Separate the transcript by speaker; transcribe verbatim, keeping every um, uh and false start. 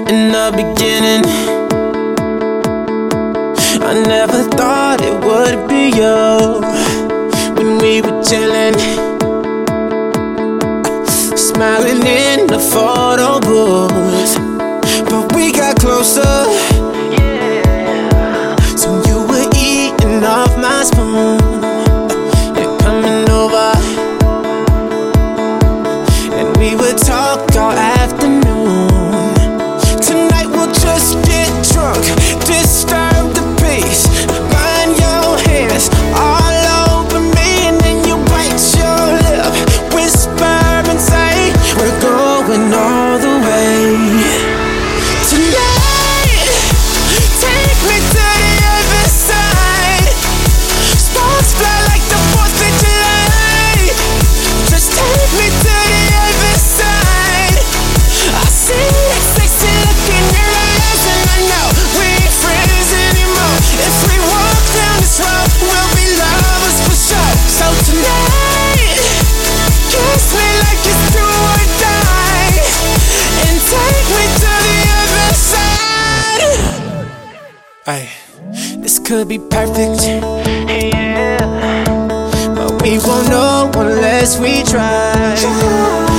Speaker 1: in the beginning. I never thought it would be you when we were chilling, smiling in the photo booth. But we got closer, so you were eating off my spoon and coming over, and we would talk all afternoon. Tonight we'll just get drunk, disturb the peace, burn your hands all over me, and then you bite your lip, whisper and say we're going all the way. Tonight, take me to the other side. Sparks fly like the fourth of July. Just take me to the other side. I see that sexy look in your eyes, and I know we ain't friends anymore. If we walk down this road, we'll be lovers for sure. So tonight, kiss me like it's do or die, and take me to the other side. Ay, this could be perfect, yeah, but we won't know unless we try.